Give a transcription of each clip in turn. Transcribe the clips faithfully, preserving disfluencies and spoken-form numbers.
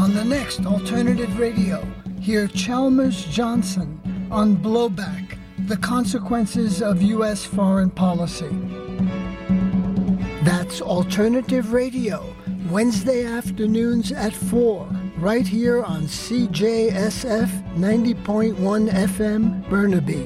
On the next Alternative Radio, hear Chalmers Johnson on Blowback, the Consequences of U S Foreign Policy. That's Alternative Radio, Wednesday afternoons at four, right here on C J S F ninety point one F M, Burnaby.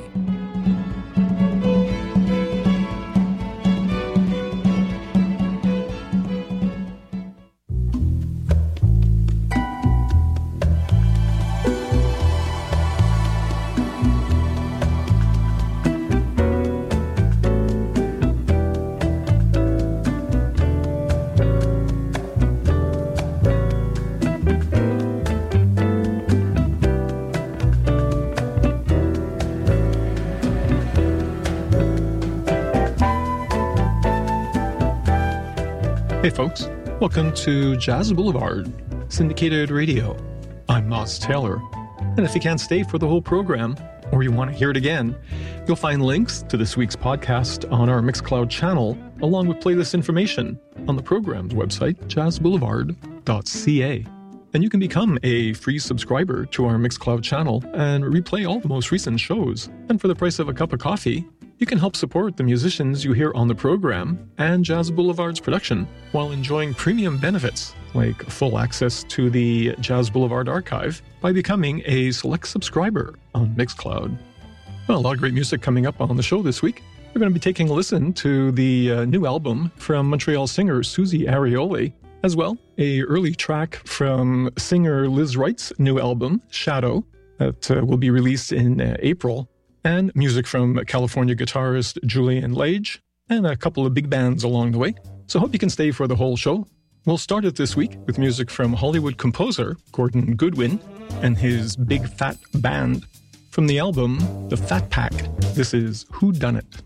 Hey folks, welcome to Jazz Boulevard, syndicated radio. I'm Moss Taylor, and if you can't stay for the whole program, or you want to hear it again, you'll find links to this week's podcast on our Mixcloud channel, along with playlist information on the program's website, jazz boulevard dot c a. And you can become a free subscriber to our Mixcloud channel and replay all the most recent shows. And for the price of a cup of coffee, you can help support the musicians you hear on the program and Jazz Boulevard's production while enjoying premium benefits like full access to the Jazz Boulevard archive by becoming a select subscriber on Mixcloud. Well, a lot of great music coming up on the show this week. We're going to be taking a listen to the uh, new album from Montreal singer Susie Arioli, as well a early track from singer Liz Wright's new album, Shadow, that uh, will be released in uh, April. And music from California guitarist Julian Lage, and a couple of big bands along the way. So hope you can stay for the whole show. We'll start it this week with music from Hollywood composer Gordon Goodwin and his Big Fat Band from the album The Fat Pack. This is Who Done It?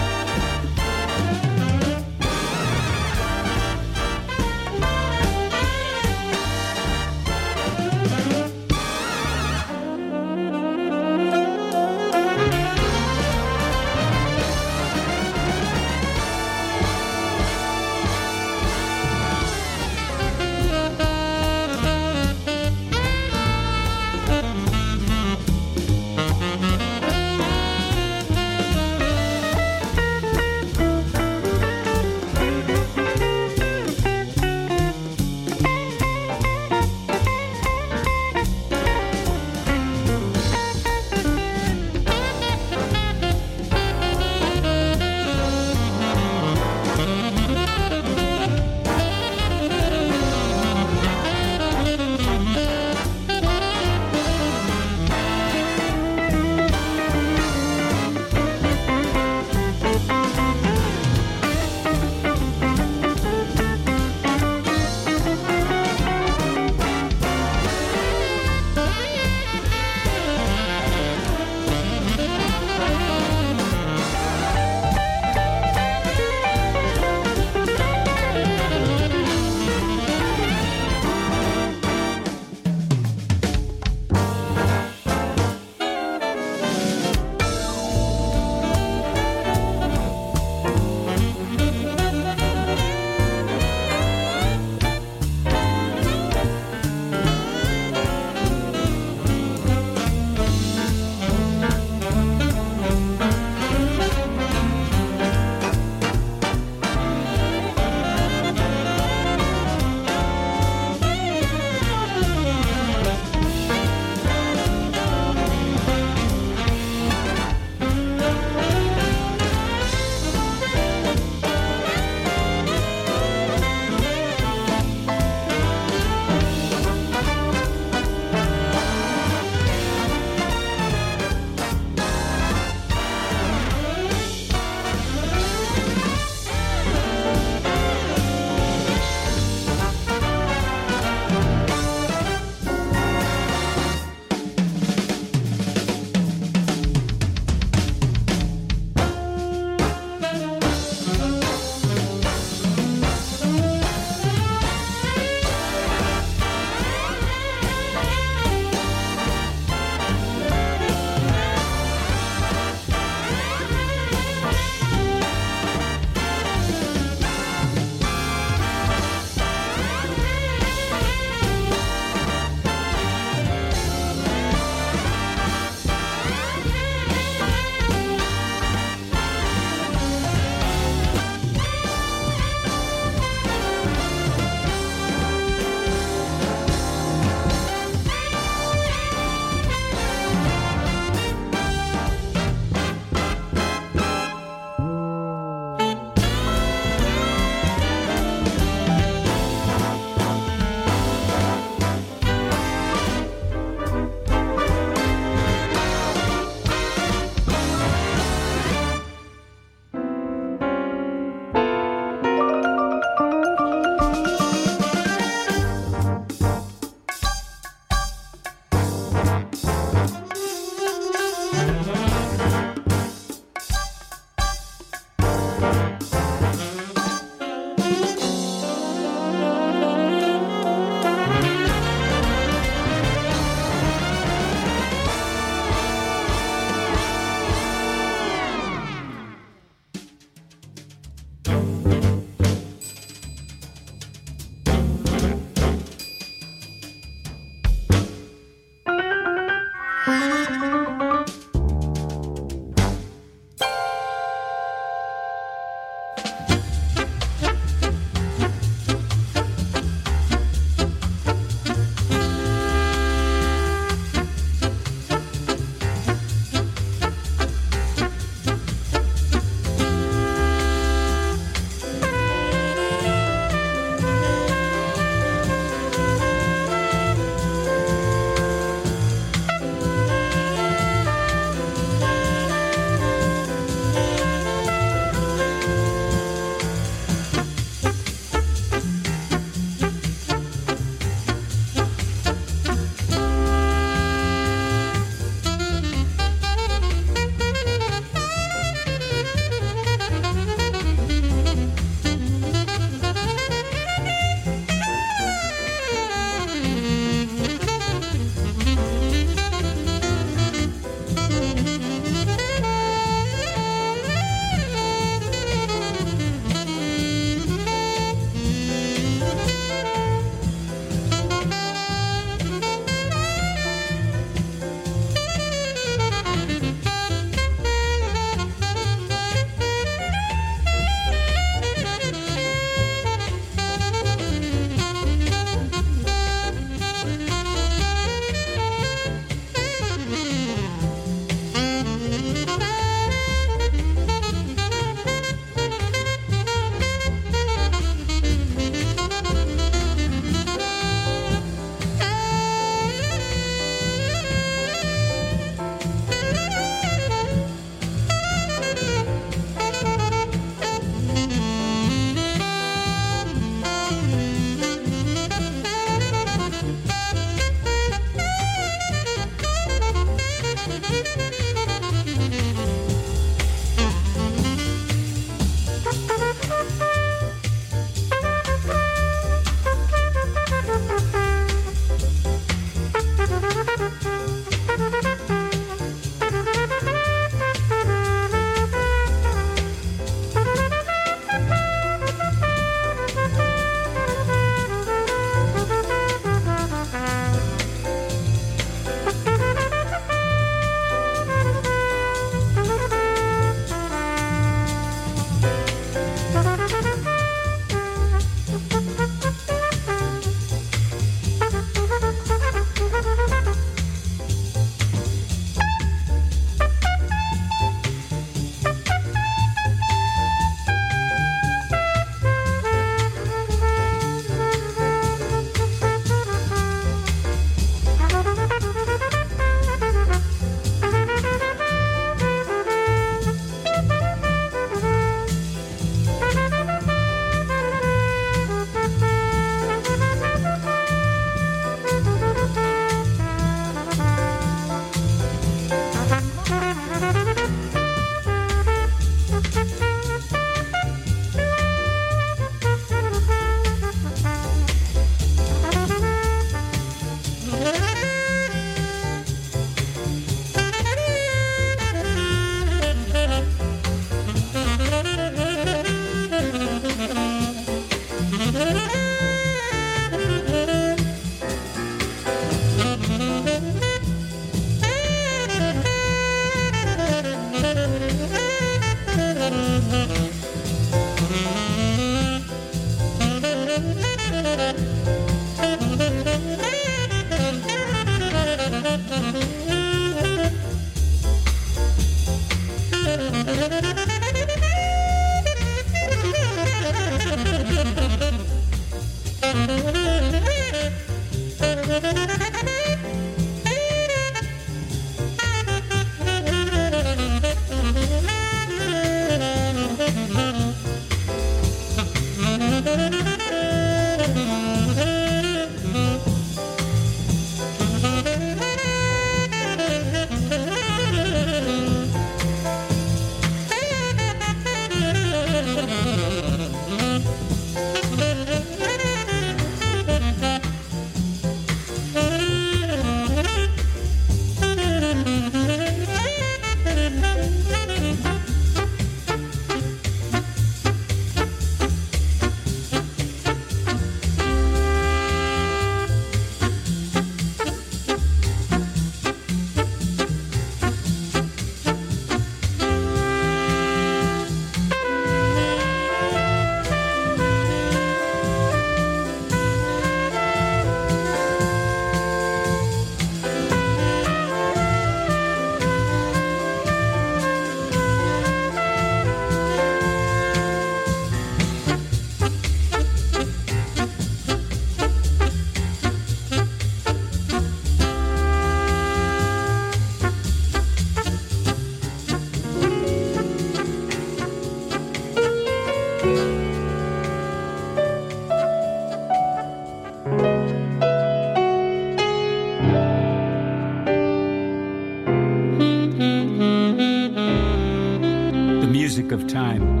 Of time.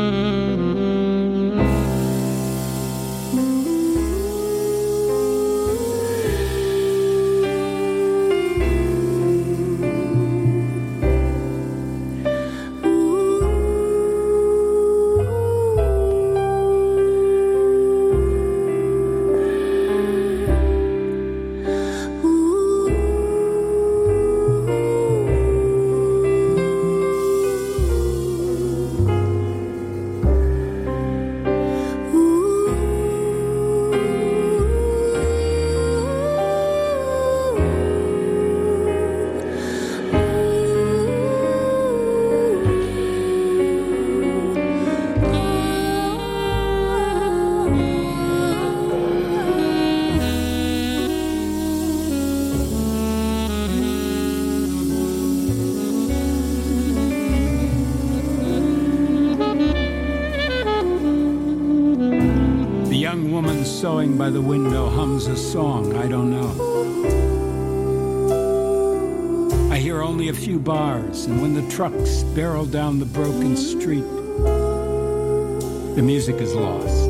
Sewing by the window hums a song I don't know. I hear only a few bars, and when the trucks barrel down the broken street, the music is lost.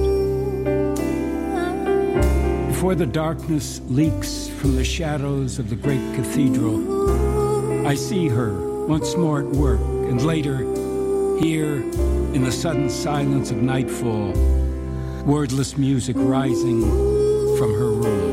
Before the darkness leaks from the shadows of the great cathedral, I see her once more at work, and later, here in the sudden silence of nightfall, wordless music rising from her room.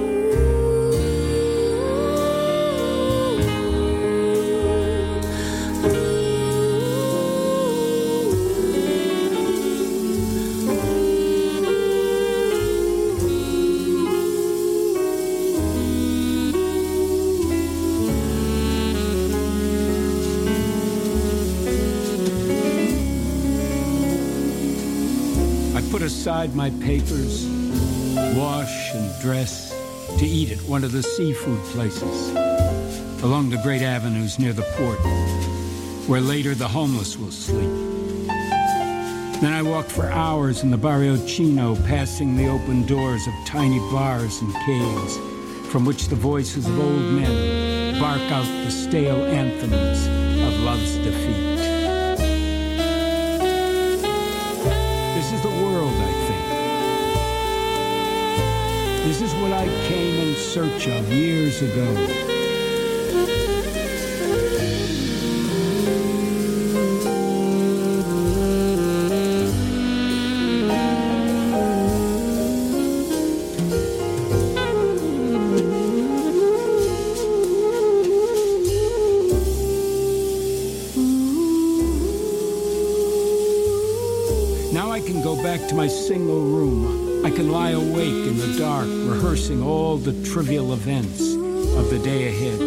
Aside my papers, wash and dress to eat at one of the seafood places along the great avenues near the port, where later the homeless will sleep. Then I walked for hours in the Barrio Chino, passing the open doors of tiny bars and caves from which the voices of old men bark out the stale anthems of love's defeat. This is the world, I think. This is what I came in search of years ago. Back to my single room, I can lie awake in the dark, rehearsing all the trivial events of the day ahead.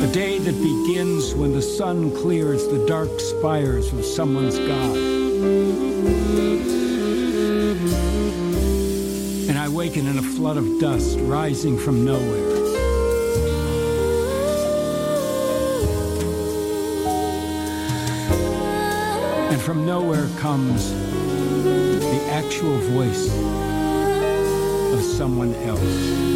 A day that begins when the sun clears the dark spires of someone's God. And I waken in a flood of dust rising from nowhere. And from nowhere comes the actual voice of someone else.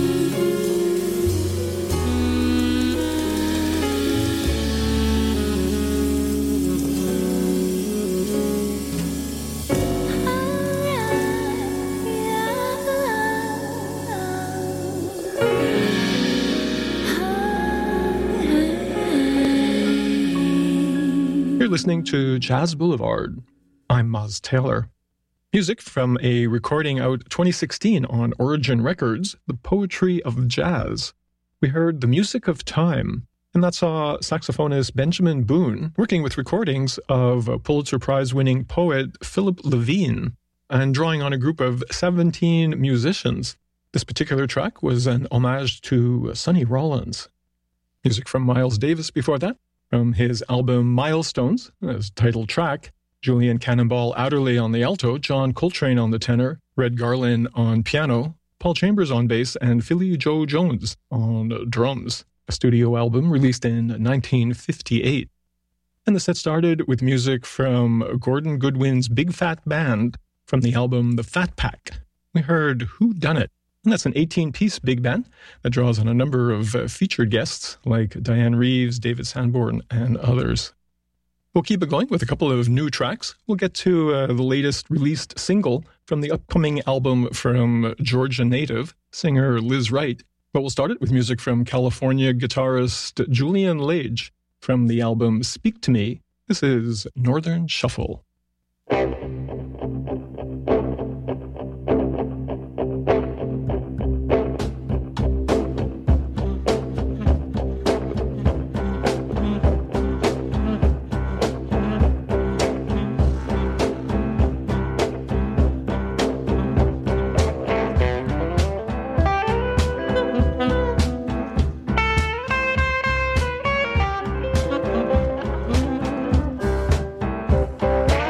You're listening to Jazz Boulevard. I'm Moz Taylor. Music from a recording out twenty sixteen on Origin Records, The Poetry of Jazz. We heard The Music of Time, and that saw saxophonist Benjamin Boone working with recordings of Pulitzer Prize-winning poet Philip Levine and drawing on a group of seventeen musicians. This particular track was an homage to Sonny Rollins. Music from Miles Davis before that, from his album Milestones, as title track, Julian Cannonball Adderley on the alto, John Coltrane on the tenor, Red Garland on piano, Paul Chambers on bass, and Philly Joe Jones on drums, a studio album released in nineteen fifty-eight. And the set started with music from Gordon Goodwin's Big Fat Band from the album The Fat Pack. We heard Who Done It? And that's an eighteen-piece big band that draws on a number of uh, featured guests like Diane Reeves, David Sanborn, and others. We'll keep it going with a couple of new tracks. We'll get to uh, the latest released single from the upcoming album from Georgia native singer Liz Wright. But we'll start it with music from California guitarist Julian Lage from the album Speak to Me. This is Northern Shuffle. Thank you.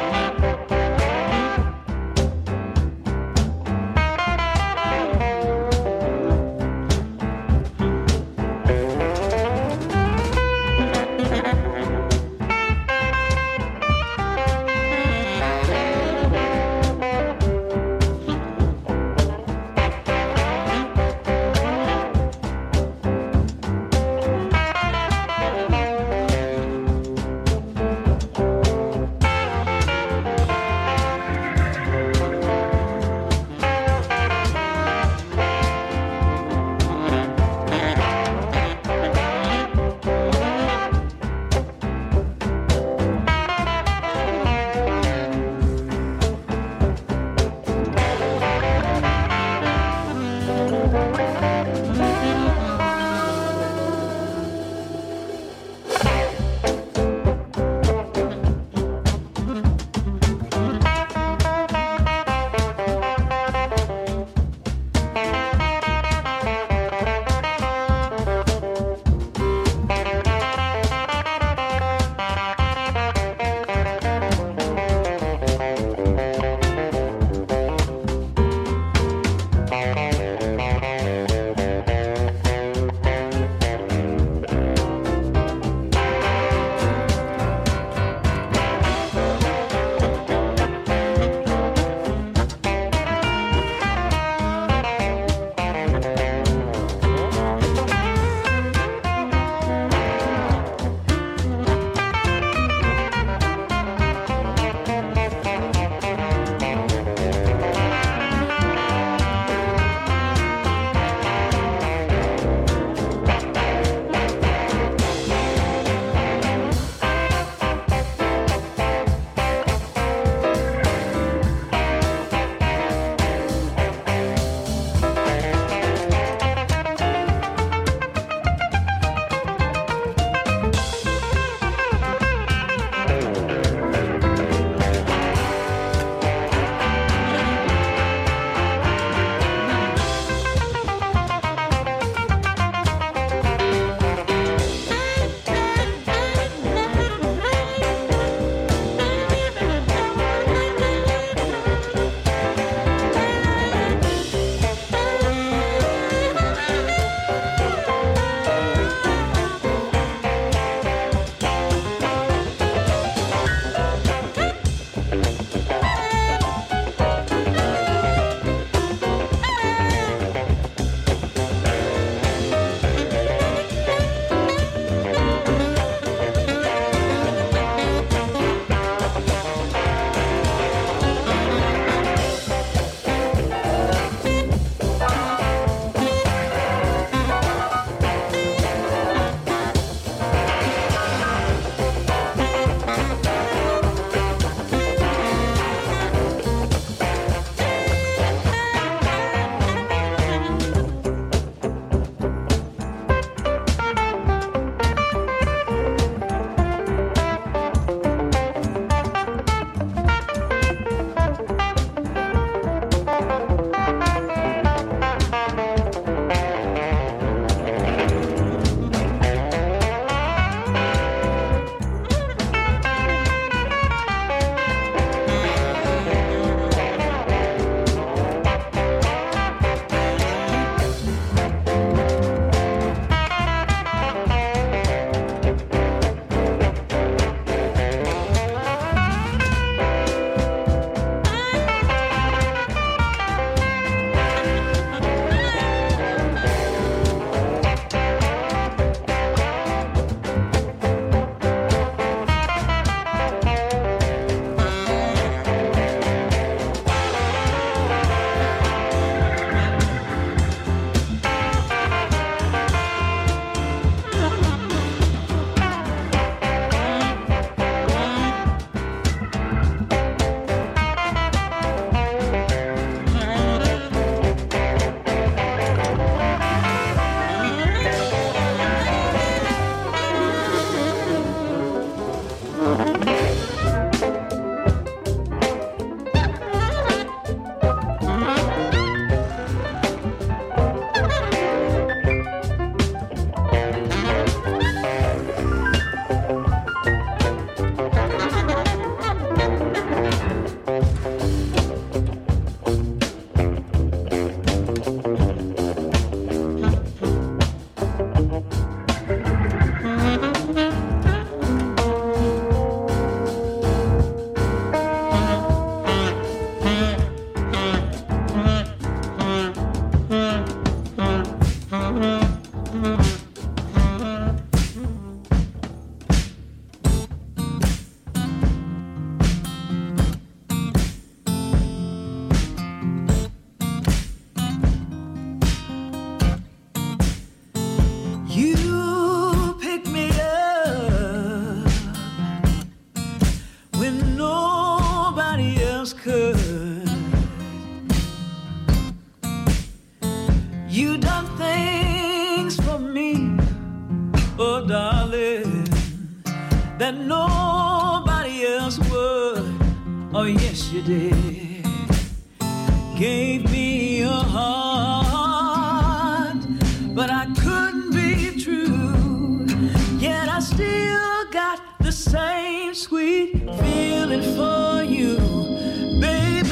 darling, that nobody else would. Oh, yes, you did. Gave me your heart, but I couldn't be true. Yet I still got the same sweet feeling for you, baby.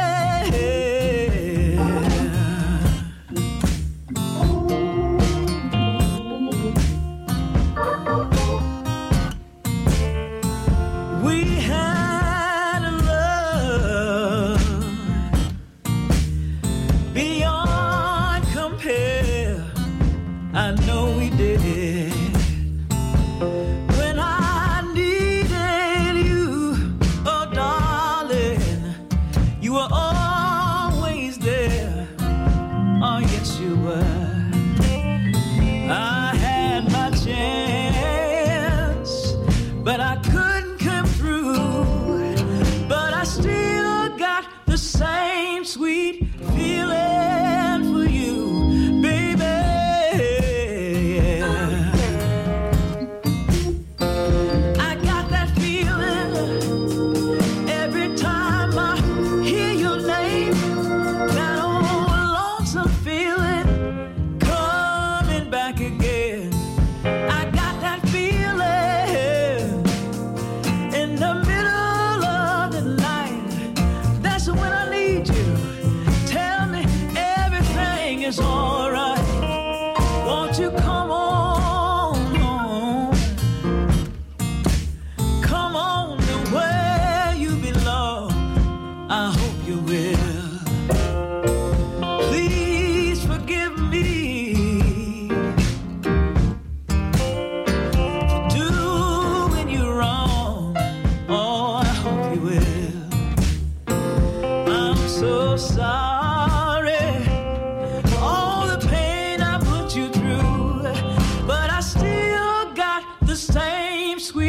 We had a love beyond compare. I know we did. When I needed you, oh darling, you were always there. Oh yes, you were. I had my chance, but I couldn't come through. But I still got the same sweet feeling for you, baby. I got that feeling every time I hear your name. That old lonesome feeling coming back again. I got that feeling in the middle of the night. That's when I need you. Tell me everything is all right. Won't you come on home? Come on to where you belong. I hope you will. Please forgive me for doing you wrong. Oh, I hope you will. I'm so sorry for all the pain I put you through, but I still got the same sweet